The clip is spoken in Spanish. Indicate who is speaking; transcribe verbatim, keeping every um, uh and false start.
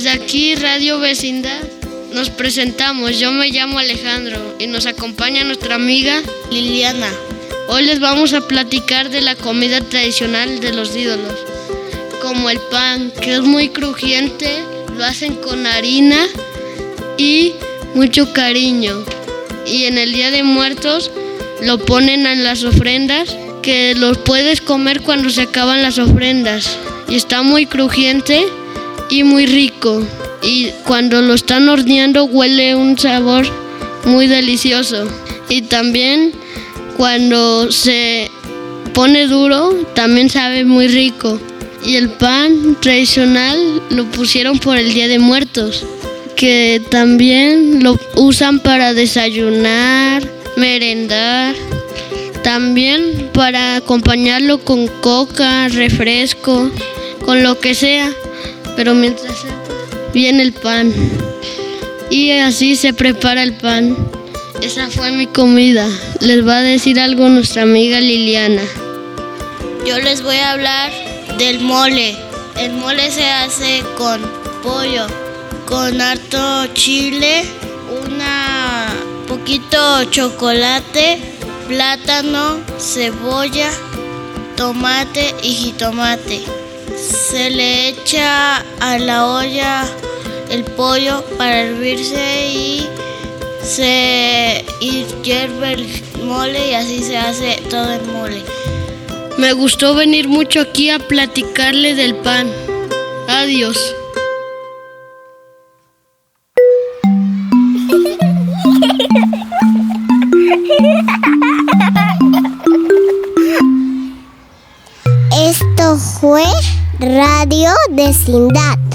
Speaker 1: Desde aquí, Radio Vecindad, nos presentamos. Yo me llamo Alejandro y nos acompaña nuestra amiga
Speaker 2: Liliana.
Speaker 1: Hoy les vamos a platicar de la comida tradicional de los ídolos, como el pan, que es muy crujiente, lo hacen con harina y mucho cariño. Y en el Día de Muertos lo ponen en las ofrendas, que los puedes comer cuando se acaban las ofrendas. Y está muy crujiente y muy rico. Y cuando lo están horneando huele un sabor muy delicioso. Y también cuando se pone duro también sabe muy rico. Y el pan tradicional lo pusieron por el Día de Muertos, que también lo usan para desayunar, merendar, también para acompañarlo con coca, refresco, con lo que sea, pero mientras viene el pan. Y así se prepara el pan. Esa fue mi comida. Les va a decir algo nuestra amiga Liliana.
Speaker 2: Yo les voy a hablar del mole. El mole se hace con pollo, con harto chile, una poquito chocolate, plátano, cebolla, tomate y jitomate. Se le echa a la olla el pollo para hervirse y se hierve el mole y así se hace todo el mole.
Speaker 1: Me gustó venir mucho aquí a platicarle del pan. Adiós.
Speaker 3: Esto fue Radio Vecindad.